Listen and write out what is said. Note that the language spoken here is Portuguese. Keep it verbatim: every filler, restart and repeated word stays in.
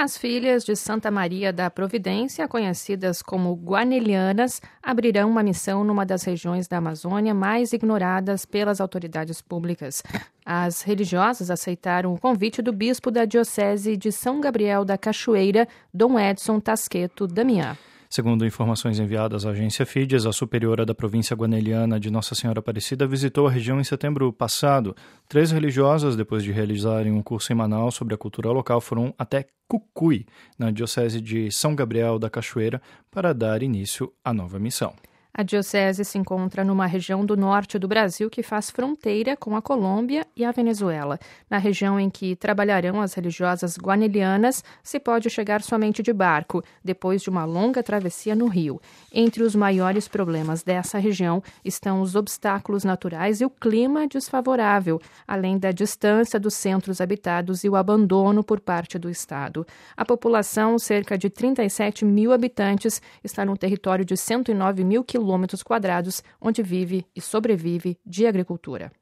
As filhas de Santa Maria da Providência, conhecidas como guanelianas, abrirão uma missão numa das regiões da Amazônia mais ignoradas pelas autoridades públicas. As religiosas aceitaram o convite do bispo da Diocese de São Gabriel da Cachoeira, Dom Edson Tasqueto Damião. Segundo informações enviadas à agência Fides, a superiora da província guaneliana de Nossa Senhora Aparecida visitou a região em setembro passado. Três religiosas, depois de realizarem um curso em Manaus sobre a cultura local, foram até Cucuy, na diocese de São Gabriel da Cachoeira, para dar início à nova missão. A diocese se encontra numa região do norte do Brasil que faz fronteira com a Colômbia e a Venezuela. Na região em que trabalharão as religiosas guanelianas, se pode chegar somente de barco, depois de uma longa travessia no rio. Entre os maiores problemas dessa região estão os obstáculos naturais e o clima desfavorável, além da distância dos centros habitados e o abandono por parte do Estado. A população, cerca de trinta e sete mil habitantes, está num território de cento e nove mil quilômetros quilômetros quadrados, onde vive e sobrevive de agricultura.